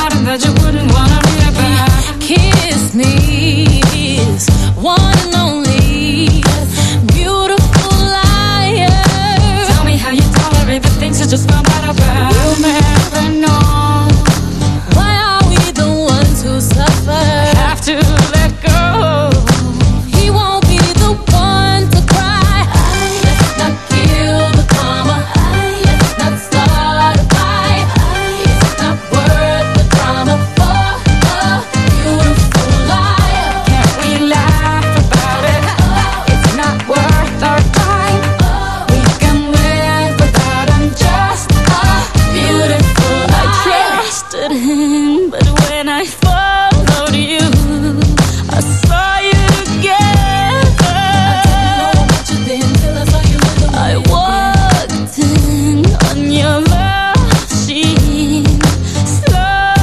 말은 that you wouldn't wanna be back. Kiss me is one and only beautiful liar. Tell me how you tolerate the things you just found out about. We'll never know. Why are we the ones who suffer? Have to let go. He won't be the one to cry. Let's not kill the karma. Let's not start a fight. It's not worth the drama for a beautiful liar. Can't we laugh about it? It's not worth our time. We can live without him, just a beautiful liar. I trusted him, but when I followed you, I saw you together. I didn't know what you did till I saw you in the I walked in on your machine, slow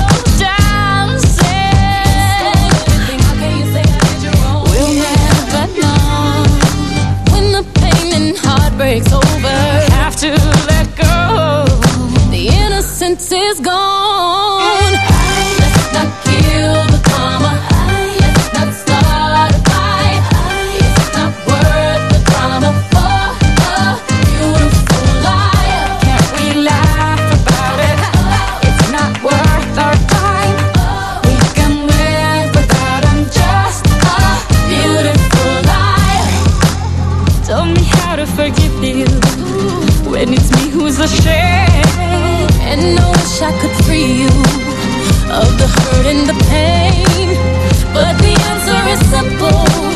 dancing. How can you say I did you wrong? We'll never know. When the pain and heartbreak's over, Have to let go. the innocence is gone. Let's not kill the karma. Let's not start a fight. It's not worth the drama for a beautiful liar. Can't we laugh about it? It's not worth our time. We can live without him, just a beautiful liar. Tell me how to forgive you when it's me who's ashamed. And I wish I could free you of the hurt and the pain, but the answer is simple.